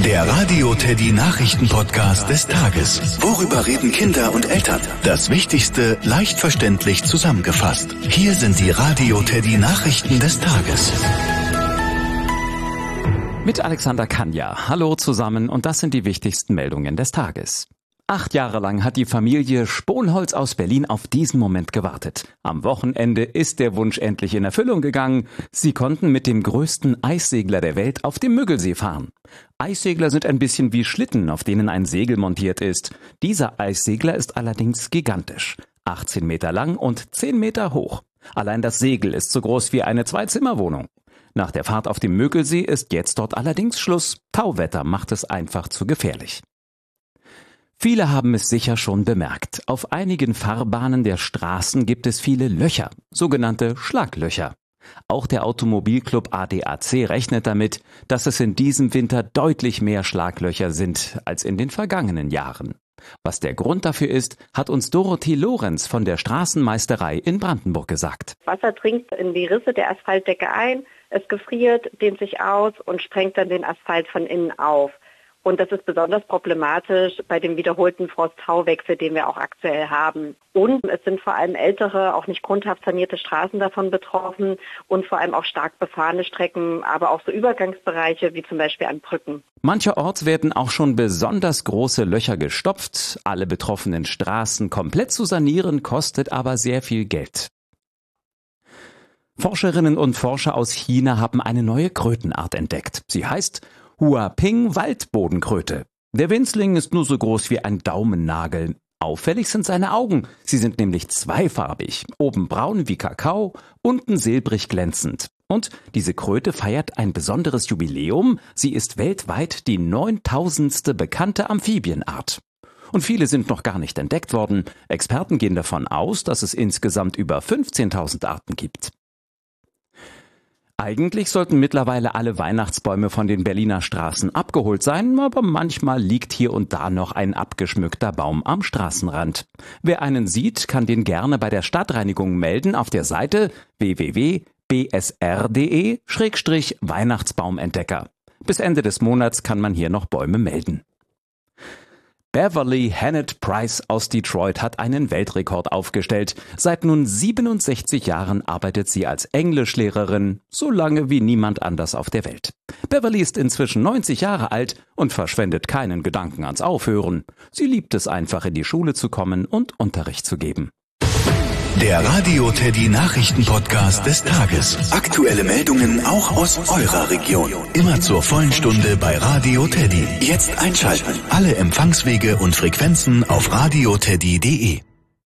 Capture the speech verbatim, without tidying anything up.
Der Radio Teddy Nachrichten-Podcast des Tages. Worüber reden Kinder und Eltern? Das Wichtigste leicht verständlich zusammengefasst. Hier sind die Radio Teddy Nachrichten des Tages. Mit Alexander Kanja. Hallo zusammen und das sind die wichtigsten Meldungen des Tages. Acht Jahre lang hat die Familie Sponholz aus Berlin auf diesen Moment gewartet. Am Wochenende ist der Wunsch endlich in Erfüllung gegangen. Sie konnten mit dem größten Eissegler der Welt auf dem Müggelsee fahren. Eissegler sind ein bisschen wie Schlitten, auf denen ein Segel montiert ist. Dieser Eissegler ist allerdings gigantisch. achtzehn Meter lang und zehn Meter hoch. Allein das Segel ist so groß wie eine Zwei-Zimmer-Wohnung. Nach der Fahrt auf dem Müggelsee ist jetzt dort allerdings Schluss. Tauwetter macht es einfach zu gefährlich. Viele haben es sicher schon bemerkt. Auf einigen Fahrbahnen der Straßen gibt es viele Löcher, sogenannte Schlaglöcher. Auch der Automobilclub A D A C rechnet damit, dass es in diesem Winter deutlich mehr Schlaglöcher sind als in den vergangenen Jahren. Was der Grund dafür ist, hat uns Dorothee Lorenz von der Straßenmeisterei in Brandenburg gesagt. Wasser dringt in die Risse der Asphaltdecke ein, es gefriert, dehnt sich aus und sprengt dann den Asphalt von innen auf. Und das ist besonders problematisch bei dem wiederholten Frost-Tau-Wechsel, den wir auch aktuell haben. Und es sind vor allem ältere, auch nicht grundhaft sanierte Straßen davon betroffen und vor allem auch stark befahrene Strecken, aber auch so Übergangsbereiche wie zum Beispiel an Brücken. Mancherorts werden auch schon besonders große Löcher gestopft. Alle betroffenen Straßen komplett zu sanieren, kostet aber sehr viel Geld. Forscherinnen und Forscher aus China haben eine neue Krötenart entdeckt. Sie heißt Huaping-Waldbodenkröte. Der Winzling ist nur so groß wie ein Daumennagel. Auffällig sind seine Augen. Sie sind nämlich zweifarbig. Oben braun wie Kakao, unten silbrig glänzend. Und diese Kröte feiert ein besonderes Jubiläum. Sie ist weltweit die neuntausendste bekannte Amphibienart. Und viele sind noch gar nicht entdeckt worden. Experten gehen davon aus, dass es insgesamt über fünfzehntausend Arten gibt. Eigentlich sollten mittlerweile alle Weihnachtsbäume von den Berliner Straßen abgeholt sein, aber manchmal liegt hier und da noch ein abgeschmückter Baum am Straßenrand. Wer einen sieht, kann den gerne bei der Stadtreinigung melden auf der Seite w w w punkt b s r punkt d e Schrägstrich Weihnachtsbaumentdecker. Bis Ende des Monats kann man hier noch Bäume melden. Beverly Hennett Price aus Detroit hat einen Weltrekord aufgestellt. Seit nun siebenundsechzig Jahren arbeitet sie als Englischlehrerin, so lange wie niemand anders auf der Welt. Beverly ist inzwischen neunzig Jahre alt und verschwendet keinen Gedanken ans Aufhören. Sie liebt es einfach, in die Schule zu kommen und Unterricht zu geben. Der Radio Teddy Nachrichten-Podcast des Tages. Aktuelle Meldungen auch aus eurer Region. Immer zur vollen Stunde bei Radio Teddy. Jetzt einschalten. Alle Empfangswege und Frequenzen auf radio teddy punkt d e.